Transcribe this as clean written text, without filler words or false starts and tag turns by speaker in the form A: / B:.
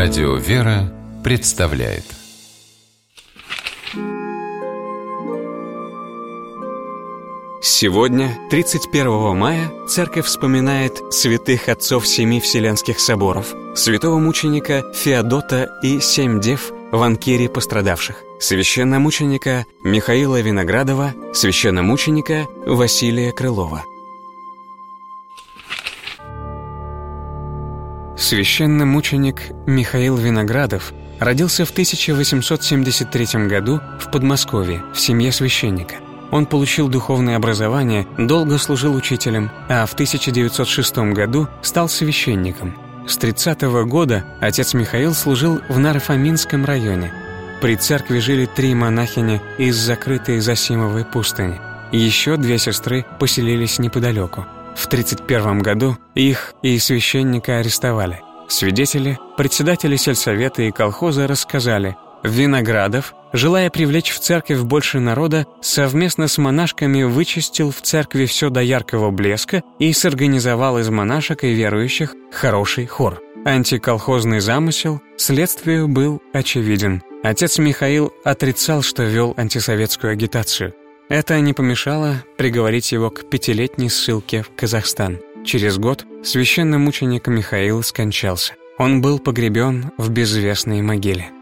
A: Радио «Вера» представляет.
B: Сегодня, 31 мая, Церковь вспоминает святых отцов 7 Вселенских соборов, святого мученика Феодота и 7 дев в Анкире пострадавших, священномученика Михаила Виноградова, священномученика Василия Крылова. Священномученик Михаил Виноградов родился в 1873 году в Подмосковье в семье священника. Он получил духовное образование, долго служил учителем, а в 1906 году стал священником. С 30-го года отец Михаил служил в Наро-Фоминском районе. При церкви жили 3 монахини из закрытой Зосимовой пустыни. Еще 2 сестры поселились неподалеку. В 1931 году их и священника арестовали. Свидетели, председатели сельсовета и колхоза рассказали: Виноградов, желая привлечь в церковь больше народа, совместно с монашками вычистил в церкви все до яркого блеска и сорганизовал из монашек и верующих хороший хор. Антиколхозный замысел следствию был очевиден. Отец Михаил отрицал, что вел антисоветскую агитацию. Это не помешало приговорить его к 5-летней ссылке в Казахстан. Через год священномученик Михаил скончался. Он был погребен в безвестной могиле.